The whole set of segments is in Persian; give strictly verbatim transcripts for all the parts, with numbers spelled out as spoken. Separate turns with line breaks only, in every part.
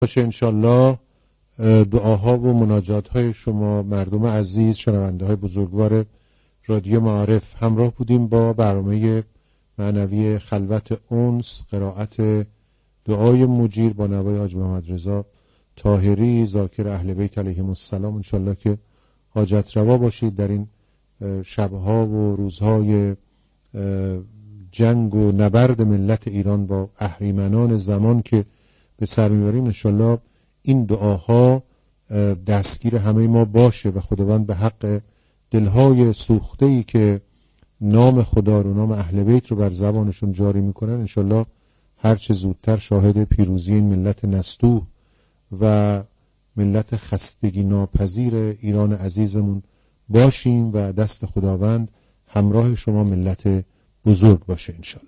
باشه انشالله دعاها و مناجات های شما مردم عزیز، شنونده های بزرگوار رادیو معارف. همراه بودیم با برنامه معنوی خلوت انس، قرائت دعای مجیر با نوای حاج محمد رضا طاهری ذاکر اهل بیت علیهم السلام. انشالله که حاجت روا باشید در این شبها و روزهای جنگ و نبرد ملت ایران با اهریمنان زمان که به سر میبریم. انشالله این دعاها دستگیر همه ما باشه و خداوند به حق دلهای سوخته‌ای که نام خدا رو، نام اهل بیت رو بر زبانشون جاری میکنن، انشالله هر چه زودتر شاهد پیروزی این ملت نستوه و ملت خستگی ناپذیر ایران عزیزمون باشیم و دست خداوند همراه شما ملت بزرگ باشه انشالله.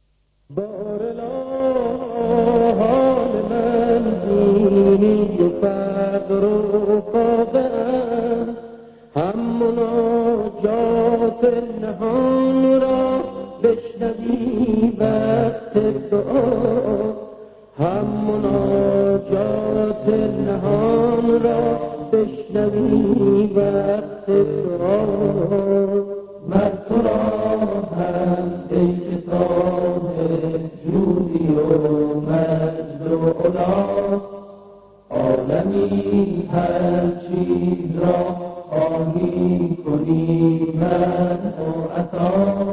دینی و فقر و فاقم، هم مناجات نهان را بشنوی وقت دعا، هم مناجات نهان را بشنوی وقت دعا. من تو را هم ای صاحب جودی و مجد و علا، عالمی هر چیز را خواهی کنی من و عطا.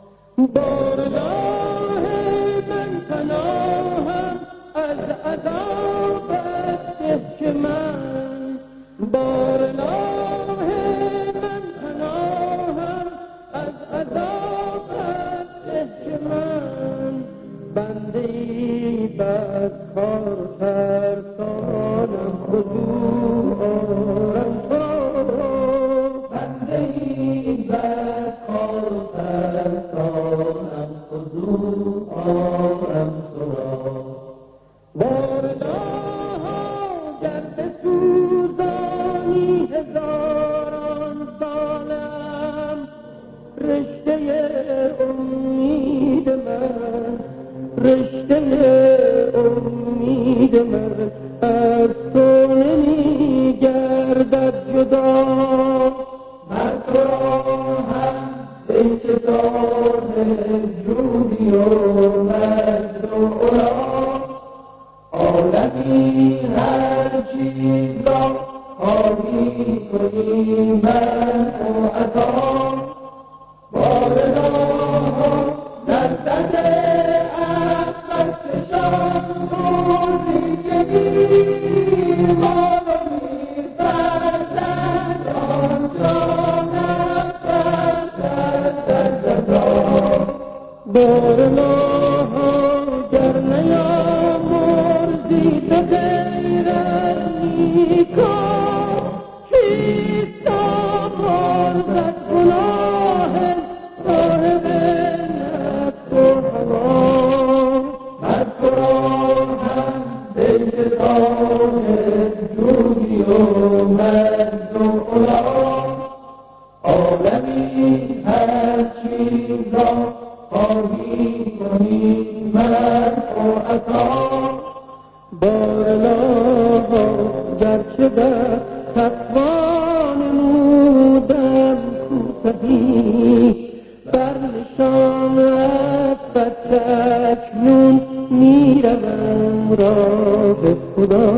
بارگاه من پناهم از عذابت ده که من، بارگاه من پناهم از عذابت ده که من، بنده‌ای بس خار ترسانم خضوع آرم تو را، بنده‌ای بس خار ترسانم خضوع آرم تو را. وارداها گر بسوزانی هزاران سالم، رشته امید من، رشته امید من از تو نمی گردد جدا. من تو را هم بیت صاحب جودی و مجد و علا، عالمی هر چیز را خواهی کنی من و عطا. وارداها در دست احمد کشان روزی که بیمان و میفرزد آنجا نفرزد در جدا. بارلاها گر نیامرزی تو غیر از نیکا، چیست آمرزد گناه صاحب نفس و هوا. من تو را هم بیت صاحب جودی و مجد و علا، عالمی هر چیز را خواهی کنی من و عطا. بارلاها گرچه در تقوا نمودم کوتهی، بر نشان عفت اکنون میروم راه خدا.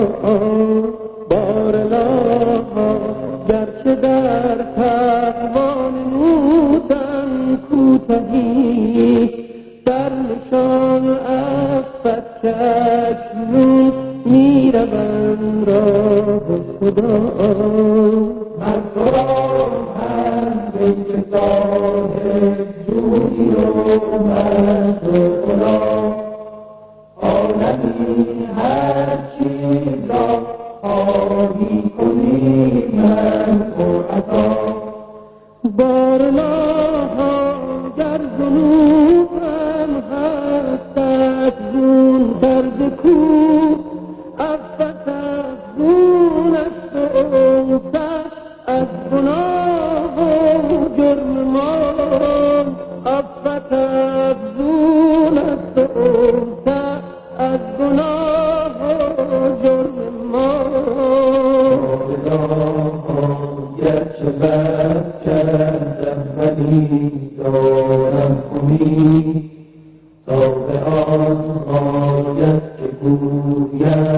بارلاها گرچه در تقوا نمودم کوتهی، بر نشان عفت اکنون میروم راه خدا. من تو را هم بیت صاحب جودی و مجد و علا، عالمی هر چیز را خواهی کنی من و عطا. بارلاها در ذنوبم هست افزون درد کوه، عفت افزون است و اوسش از گناه و جرم ما، عفت افزون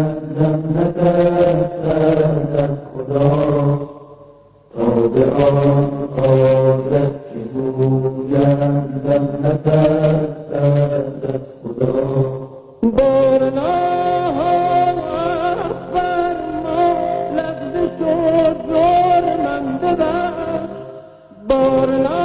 گردم نترسد از خدا تا به آن عادت که گویندم نترسد از خدا. بارنا اکبر ما لفظ شد زور من ببر. بارنا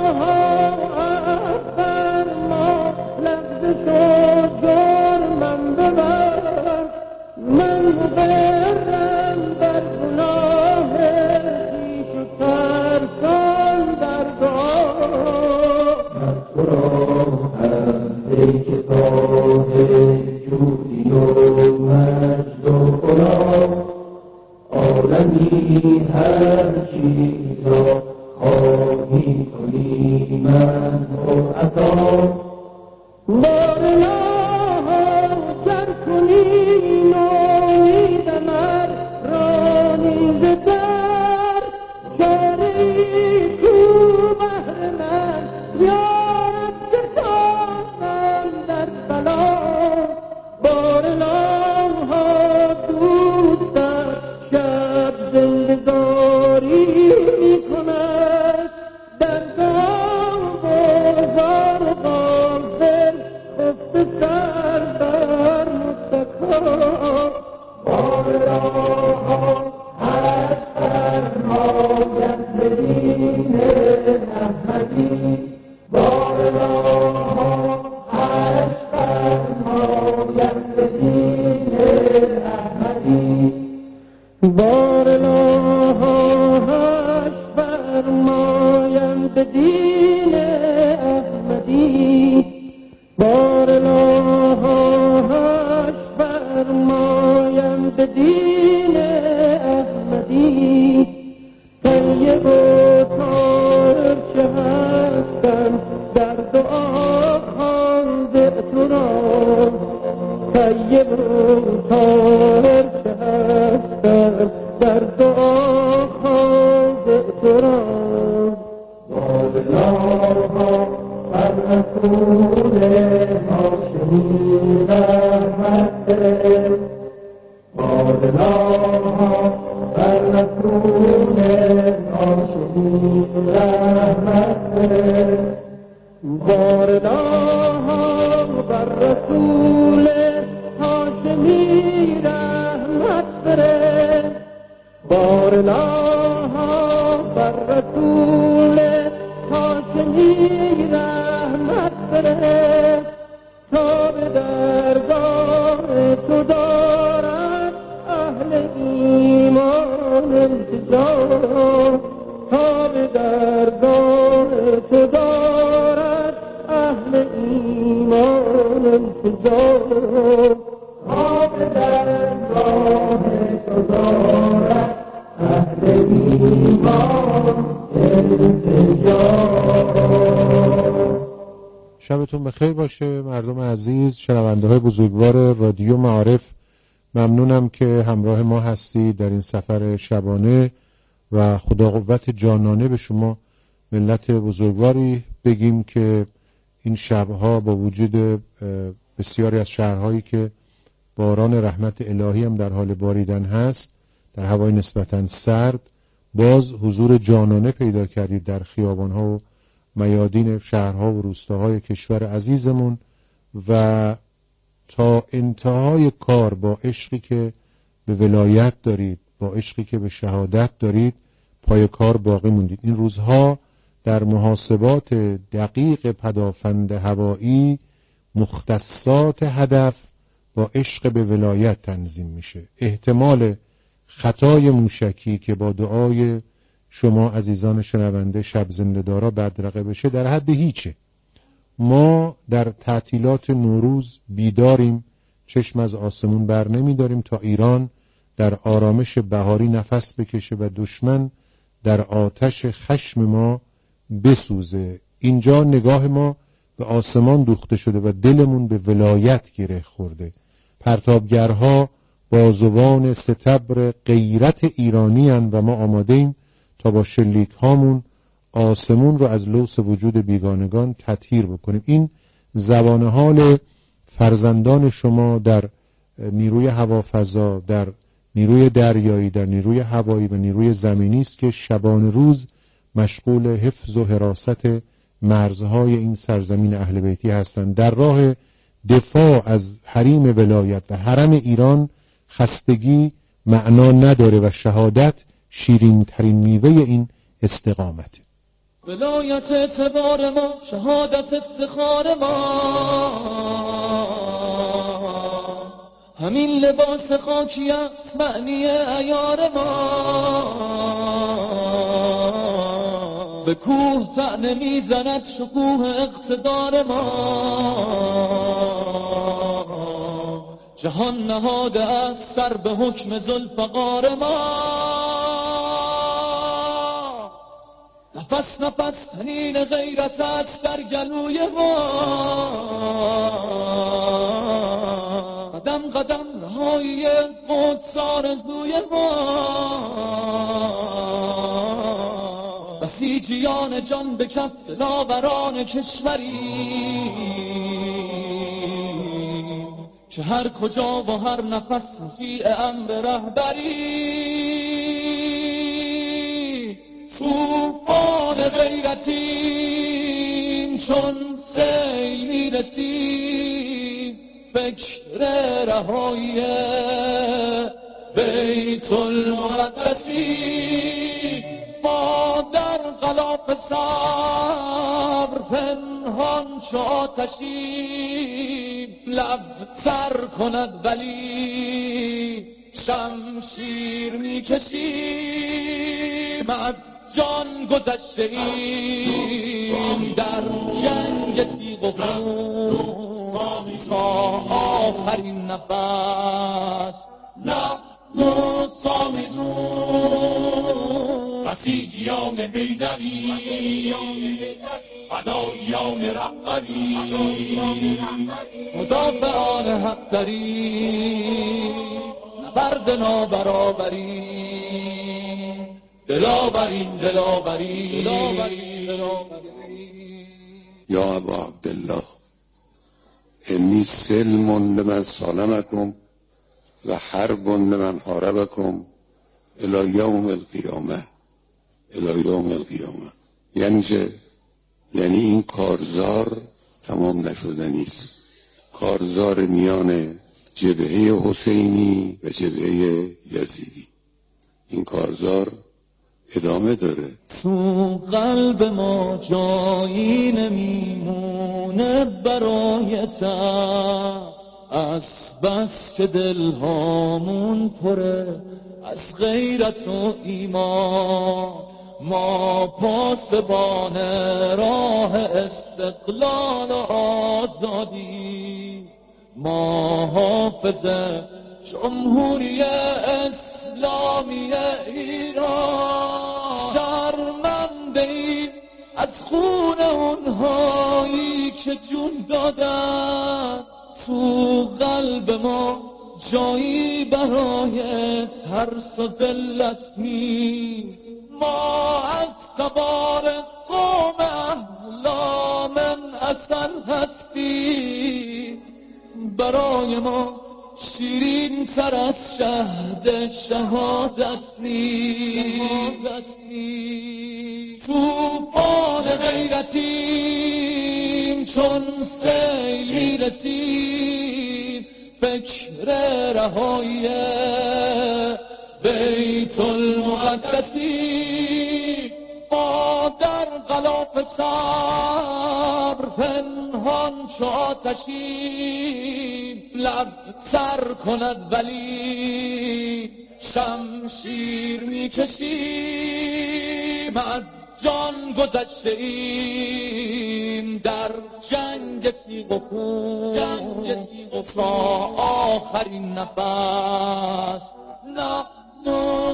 اکبر ما لفظ شد زور من ببر. من مقرم در گناه خویش و ترسان در دعا. من تو را هم ای که صاحب جودی و مجد و غلام، عالمی هر چیزا خواهی کنی من و عطا. بارنا گر کنی نومید مر رانی ز در، چاره کو بهر من یارب که تازم در بلا. بارنا دوستم شب زندگاری می کند، در گام بازار غافل خفته سر بر متکا. بارنا هر فرماید به دین احمدی. بارنا هر فرماید به دین احمدی. بارنا هر فرماید به دین احمدی. بارنا هر فرماید به دین احمدی. طیب و طاهر چه هستن در دعا خوانده تو را. طیب و طاهر چه هستن در دعا خوانده تو را. بارنا بر رسول هاشمی رحمت ده. بارنا بر رسول هاشمی رحمت ده. بارنا بر رسول هاشمی رحمت ده. بارنا بر رسول هاشمی رحمت ده. تا به درگاه تو دارد اهل ایمان التجا. تا به درگاه تو دارد اهل ایمان التجا. تا به درگاه تو دارد اهل ایمان التجا.
شبتون بخیر باشه مردم عزیز، شنونده های بزرگوار رادیو معارف. ممنونم که همراه ما هستید در این سفر شبانه و خدا قوت جانانه به شما ملت بزرگواری بگیم که این شبها با وجود بسیاری از شهرهایی که باران رحمت الهی هم در حال باریدن هست، در هوای نسبتاً سرد، باز حضور جانانه پیدا کردید در خیابانها و میادین شهرها و روستاهای کشور عزیزمون و تا انتهای کار با عشقی که به ولایت دارید، با عشقی که به شهادت دارید، پای کار باقی موندید. این روزها در محاسبات دقیق پدافند هوایی مختصات هدف با عشق به ولایت تنظیم میشه. احتمال خطای موشکی که با دعای شما عزیزان شنونده شب زنده دارا بدرقه بشه در حد هیچه. ما در تعطیلات نوروز بیداریم، چشم از آسمون بر نمی داریم تا ایران در آرامش بهاری نفس بکشه و دشمن در آتش خشم ما بسوزه. اینجا نگاه ما به آسمان دوخته شده و دلمون به ولایت گره خورده. پرتابگرها بازوان ستبر غیرت ایرانی هن و ما آماده ایم تا با شلیک هامون آسمون رو از لوث وجود بیگانگان تطهیر بکنیم. این زبان حال فرزندان شما در نیروی هوافضا، در نیروی دریایی، در نیروی هوایی و نیروی زمینی است که شبان روز مشغول حفظ و حراست مرزهای این سرزمین اهل بیتی هستند. در راه دفاع از حریم ولایت و حرم ایران خستگی معنا نداره و شهادت شیرین ترین میوه این استقامته.
ولایت اعتبار ما، شهادت افتخار ما، همین لباس خاکی است معنی عیار ما. به کوه طعنه میزند شکوه اقتدار ما، جهان نهاده است سر به حکم ذوالفقار ما. نفس نفس طنین غیرت است در گلوی ما، قدم قدم رهایی قدس آرزوی ما. بسیجیان جان به کف دلاوران کشوری که هر کجا و هر نفس مطیع امر رهبری. طوفان غیرتیم چون سیل میرسیم، فکر رهایی بیت المقدسی. ما در غلاف صبر پنهان چو آتشیم، لب سر کند ولی شمشیر میکشیم. از جان گذشته ایم در جنگ تیغ و خون، تا آخرین نفس نحن صامدون. بسیجیان حیدری، فداییان رهبری، مدافعان حق داری، نبرد نابرابری. دلاورین دلاوری
یا ابا عبدالله انی سلم لمن سالمکم و حرب لمن حاربکم الی یوم القیامه. الی یوم القیامه یعنی چه؟ یعنی این کارزار تمام نشدنی است. کارزار میان جبهه حسینی و جبهه یزیدی، این کارزار ادامه داره.
تو قلب ما جایی نمیمونه برایت است، از بس که دلهامون پره از غیرت و ایمان. ما پاسبان راه استقلال و آزادی، ما حافظ جمهوری اسلامی ایران. شرمنده ایم از خون اونهایی که جون دادن، تو قلب ما جایی برای ترس و ذلت نیست. ما از سوار قوم احلام اثر هستیم، برای ما شیرین تر از شهد شهادت نیست. طوفان غیرتیم چون سیل میرسیم، فکر رهایی بیت المقدسی. ما در غلاف صبر پنهان چو آتشیم، لب سر کند ولی شمشیر میکشیم. از جان گذشته ایم در جنگ تیغ و خون، تا آخرین نفس نحن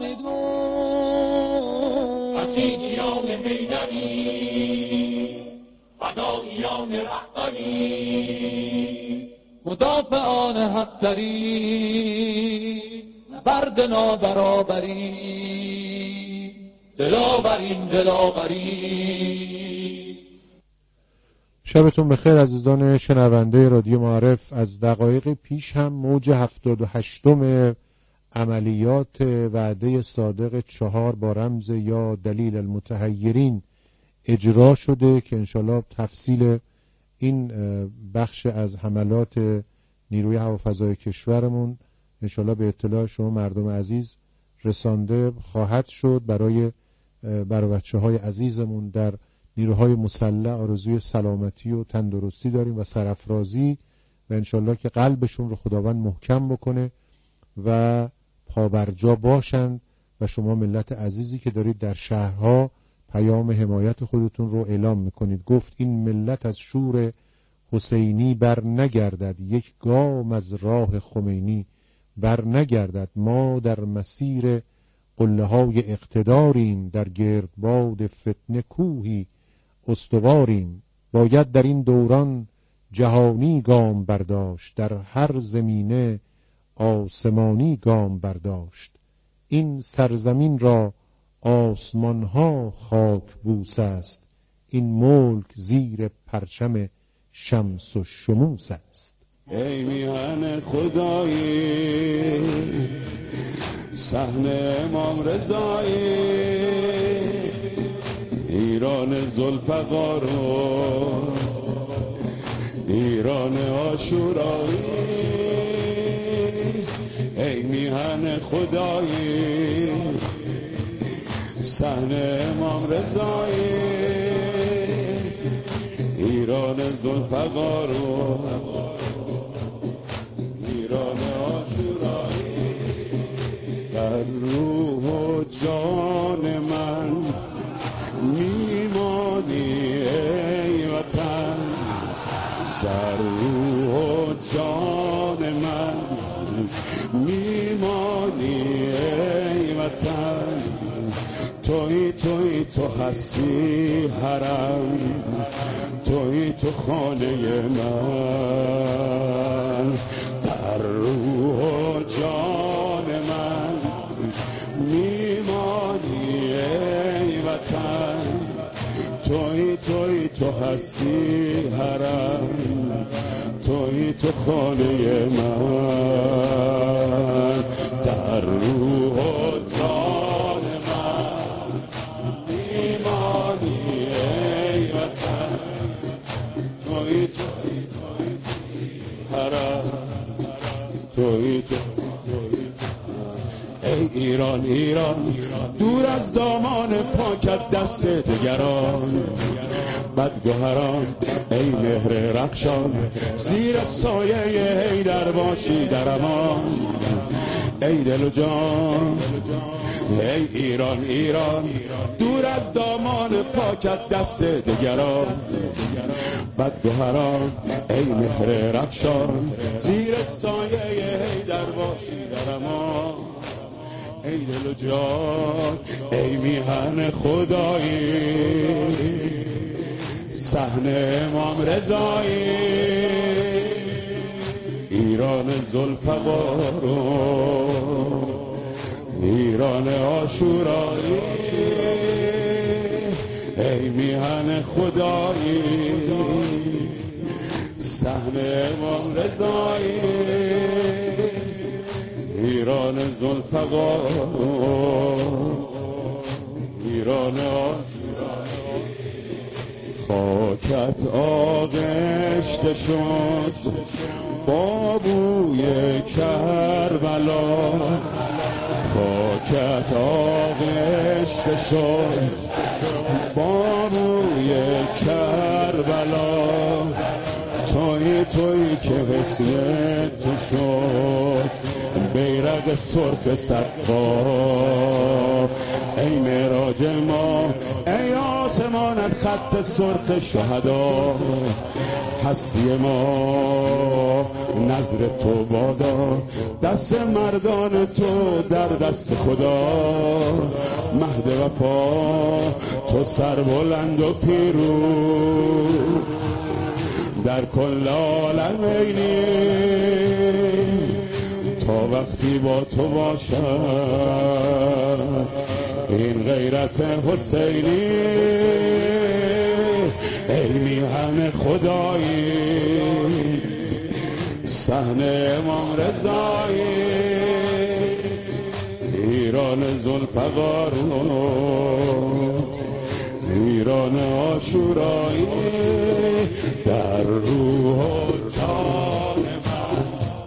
صامدون.
بسیجیان حیدری، فداییان رهبری،
مدافعان حق داری، نبرد نابرابری. دلاورین دلاوری.
شبتون بخیر عزیزان شنونده رادیو معارف. از دقایق پیش هم موج هفتاد و هشتم عملیات وعده صادق چهار با رمز یا دلیل المتحیرین اجرا شده که انشالله تفصیل این بخش از حملات نیروی هوافضای کشورمون انشالله به اطلاع شما مردم عزیز رسانده خواهد شد. برای برای بچه های عزیزمون در نیروهای مسلح آرزوی سلامتی و تندرستی داریم و سرافرازی و انشالله که قلبشون رو خداوند محکم بکنه و پابرجا باشند و شما ملت عزیزی که دارید در شهرها پیام حمایت خودتون رو اعلام میکنید. گفت این ملت از شور حسینی بر نگردد، یک گام از راه خمینی بر نگردد. ما در مسیر قله های اقتداریم، در گردباد فتنه کوهی استواریم. باید در این دوران جهانی گام برداشت، در هر زمینه آسمانی گام برداشت. این سرزمین را آسمان ها خاک بوس است، این ملک زیر پرچم شمس و شموس است.
ای میهن خدایی صحن امام رضایی، ایران ذوالفقار و ایران عاشورایی. ای میهن خدایی صحن امام رضایی، ایران ذوالفقار و ایران عاشورایی. در روح و جان من میمانی ای وطن، در روح و جان من میمانی ای وطن. توی توی تو هستی حرم، توی تو خانه من، در روح و جان من میمانی ای وطن. توی توی تو هستی حرم، توی تو خانه من، در روح و جان من میمانی ای وطن. توی توی حرم، توی تو ای ایران ایران، دور از دامان پاکت دست دگران، بدگوهران ای مهر رخشان، زیر سایه حیدر باشی در امان. ای دل و جان ای ایران ایران، دور از دامان پاکت دست دگران، بدگوهران ای مهر رخشان، زیر سایه حیدر باشی در امان. ای دل و جان ای میهن خدایی صحن امام رضایی، ایران ذوالفقار و ایران عاشورایی. ای میهن خدایی صحن امام رضایی، ایران ذوالفقار ایران عاشورایی. خاکت آغشته شد با بوی کربلا، خاکت آغشته شد با بوی کربلا. توی توی که حسن تو شد بیرق سرخ سقا. ای معراج ما ای آسمانت خط سرخ شهدا. هستی ما نظر تو بادا، دست مردان تو در دست خدا. مهد وفا تو سربلند و پیروز در کل عالم اینی، تا وقتی با تو باشم این غیرت حسینی. ای میهن خدایی صحن امام رضایی ایران ذوالفقار ایران عاشورایی در روح و جان من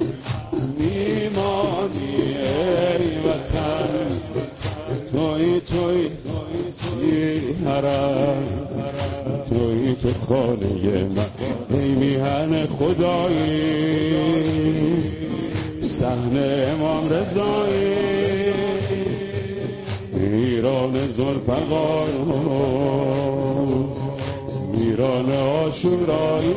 میمانی ای وطن توی توی توی حرم توی تو خانه من ای میهن خدایی صحن امام رضایی ایران ذوالفقار ایران عاشورایی.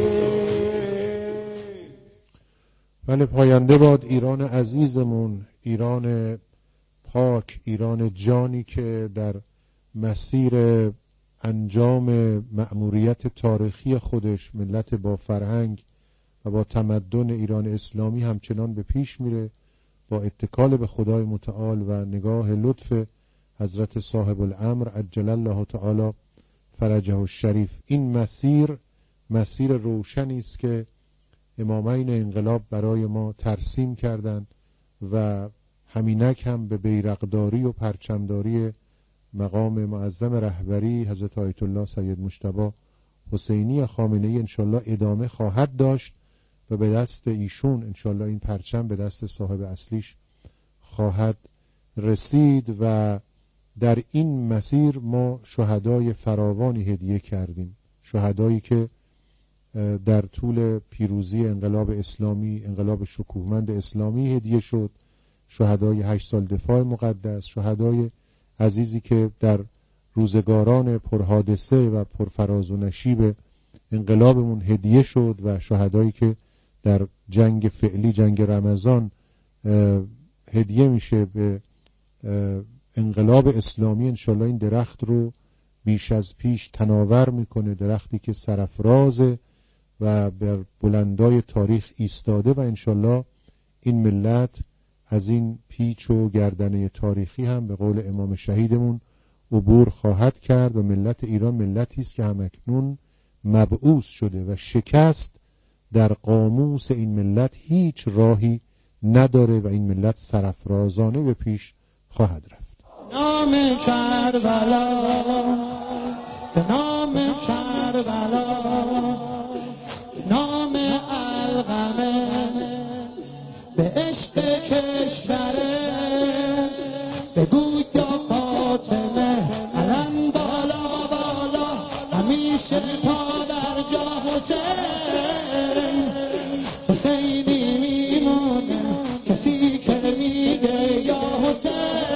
بله، پاینده باد ایران عزیزمون، ایران پاک، ایران جانی که در مسیر انجام مأموریت تاریخی خودش ملت با فرهنگ و با تمدن ایران اسلامی همچنان به پیش میره با اتکال به خدای متعال و نگاه لطف حضرت صاحب الامر عجل الله تعالی فرجه الشریف. این مسیر مسیر روشنی است که امامین انقلاب برای ما ترسیم کردند و همینک هم به بیرقداری و پرچمداری مقام معظم رهبری حضرت آیت الله سید مجتبی حسینی خامنه‌ای انشالله ادامه خواهد داشت و به دست ایشون انشالله این پرچم به دست صاحب اصلیش خواهد رسید. و در این مسیر ما شهدای فراوانی هدیه کردیم، شهدایی که در طول پیروزی انقلاب اسلامی، انقلاب شکوهمند اسلامی هدیه شد، شهدای هشت سال دفاع مقدس، شهدای عزیزی که در روزگاران پرحادثه و پرفراز و نشیب انقلابمون هدیه شد و شهدایی که در جنگ فعلی، جنگ رمضان، هدیه میشه به انقلاب اسلامی. انشالله این درخت رو بیش از پیش تناور میکنه، درختی که سرافرازه و بر بلندای تاریخ ایستاده و انشالله این ملت از این پیچ و گردنه تاریخی هم به قول امام شهیدمون عبور خواهد کرد و ملت ایران ملتی است که همکنون مبعوث شده و شکست در قاموس این ملت هیچ راهی نداره و این ملت سرافرازانه به پیش خواهد رفت.
نام کربلا، به نام کربلا، نام القمه، به عشق کشوره، بگو یا فاطمه علم بالا بالا همیشه پا در جا حسین. حسینی میمونه کسی که میگه یا حسین.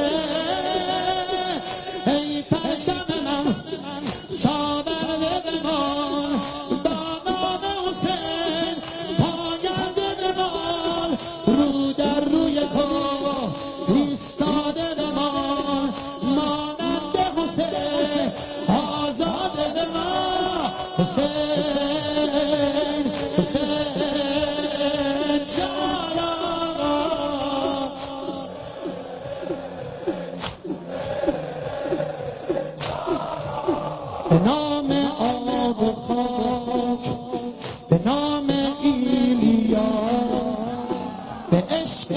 ای پرچم من تابنده بمان با نام حسین، پاینده بمان رو در روی تو ایستاده بمان، مانند حسین آزاده بمان. حسین حسین جانا به نام آب و خاک، به نام ایلیا، به عشق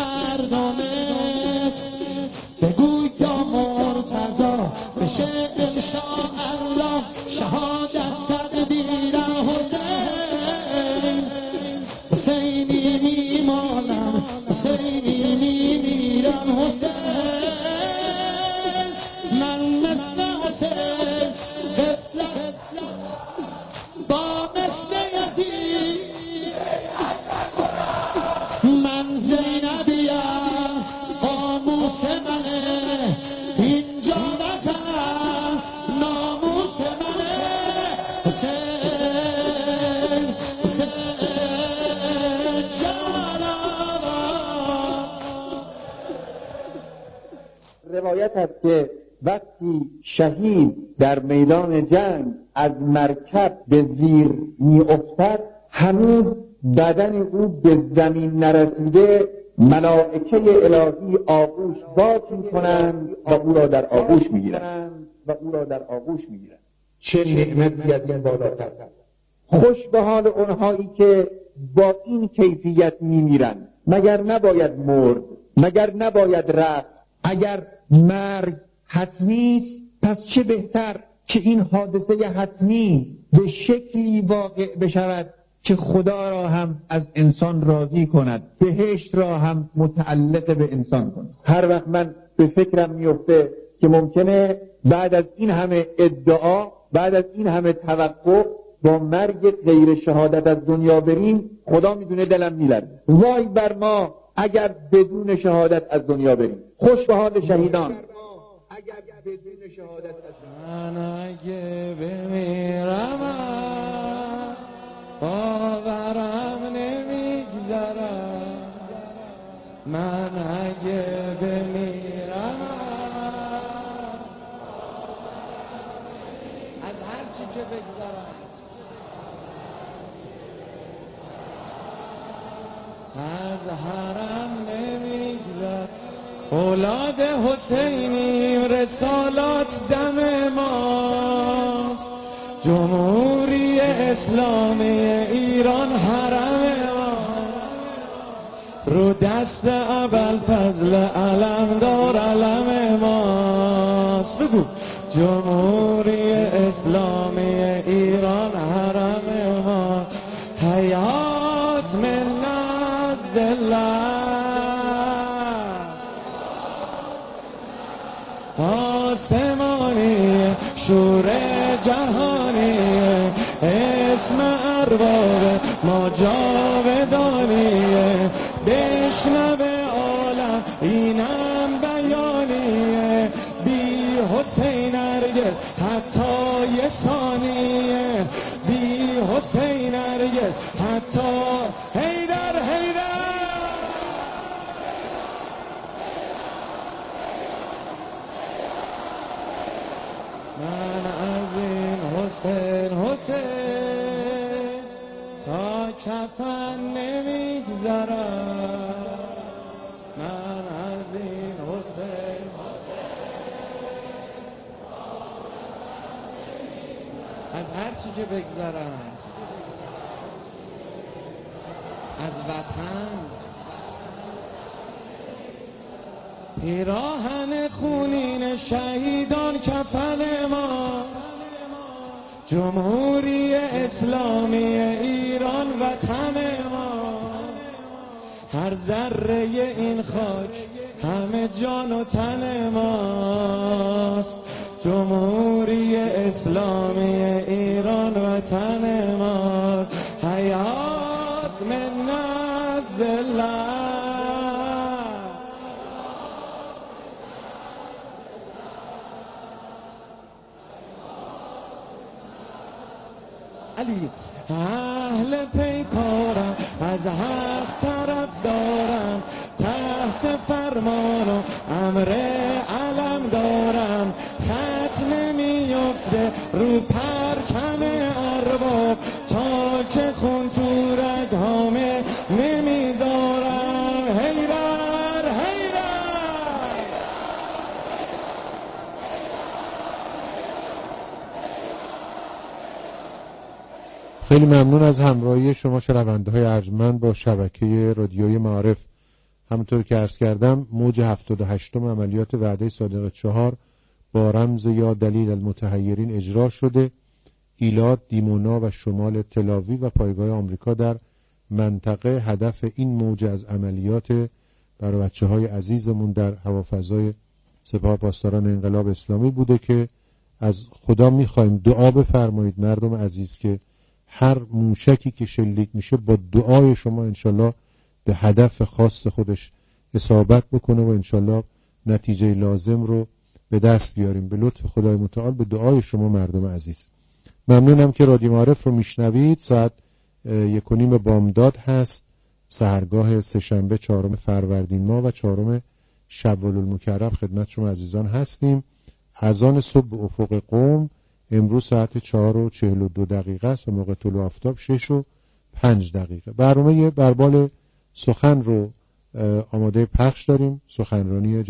مردمت بگو یا مرتضی بشه انشاءالله شهادت تقدیرم. حسین حسینی میمانم، حسینی میمیرم. حسین من مثل حسین غفلت با مثل یزید، من زینبیم قاموس منه اینجا وطنم ناموس منه. حسین حسین جانا.
روایت است که وقتی شهید در میدان جنگ از مرکب به زیر می افتد، هنوز بدن او به زمین نرسیده، ملائکه الهی آغوش باز می کنند و او را در آغوش می گیرند و او را در آغوش می گیرند. چه نعمتی از این بالاتر. خوش به حال اونهایی که با این کیفیت میمیرن. مگر نباید مرد؟ مگر نباید رفت؟ اگر مرگ حتمی است، پس چه بهتر که این حادثه حتمی به شکلی واقع بشود که خدا را هم از انسان راضی کند، بهشت را هم متعلق به انسان کند. هر وقت من به فکرم میفته که ممکنه بعد از این همه ادعا، بعد از این همه توقع، با مرگ غیر شهادت از دنیا بریم، خدا میدونه دلم میلرزه. وای بر ما اگر بدون شهادت از دنیا بریم. خوش به حال شهیدان. اگر بدون شهادت از
من اگه بمیرم باورم نمیگذرم، من اگه بمیرم از هر چی که بگذرم، از حرم نمیگذرم. اولاد حسینیم، رسالات دم ماست، جمهوری اسلامی ایران حرم ما، رو دست ابوالفضل علمدار علم ماست. بگو جمهوری اسلامی ایران حرم ما، حیات من نزد الله، آسمانی شور جهانی، اسم ارباب ما جاودانیه، بشنوه عالم اینم بیانیه، بی حسین هرگز حتی یه ثانیه، بی حسین هرگز حتی حیدر حیدر. من از این حسین حسین تا کفن نمیگذرم، من از این حسین از هر چی که بگذرم، از وطن پیراهن خونین شهیدان کفن ماست، جمهوری اسلامی ایران وطن ما، هر ذره این خاک همه جان و تن ماست، جمهوری اسلامی ایران وطن ما، حیات من نزد الله. علی اهل پیکارم، از حق طرف دارم، تحت فرمان و امر علم دارم، خط نمیفته رو پرچم ارباب، تا که خون تو رگهامه نمیذارم. حیدر حیدر.
خیلی ممنون از همراهی شما شنونده های ارجمند با شبکه رادیوی معارف. همونطور که عرض کردم موج هفتاد و هشتم عملیات وعده صادق چهار با رمز یا دلیل المتحیرین اجرا شده. ایلات، دیمونا و شمال تلاوی و پایگاه آمریکا در منطقه هدف این موج از عملیات برای بچه های عزیزمون در هوافضای سپاه پاسداران انقلاب اسلامی بوده که از خدا میخوایم دعا بفرمایید مردم عزیز که هر موشکی که شلیک میشه با دعای شما انشالله به هدف خاص خودش اصابت بکنه و انشالله نتیجه لازم رو به دست بیاریم به لطف خدای متعال، به دعای شما مردم عزیز. ممنونم که رادیو معارف رو میشنوید. ساعت یک و نیم بامداد هست، سحرگاه سه‌شنبه چهارم فروردین ماه و چهارم شوال المکرم خدمت شما عزیزان هستیم. اذان صبح به افق قم امروز ساعت چهار و چهل و دو دقیقه است و موقع طلوع آفتاب شش و پنج دقیقه. برنامه بربال سخن رو آماده پخش داریم. سخنرانی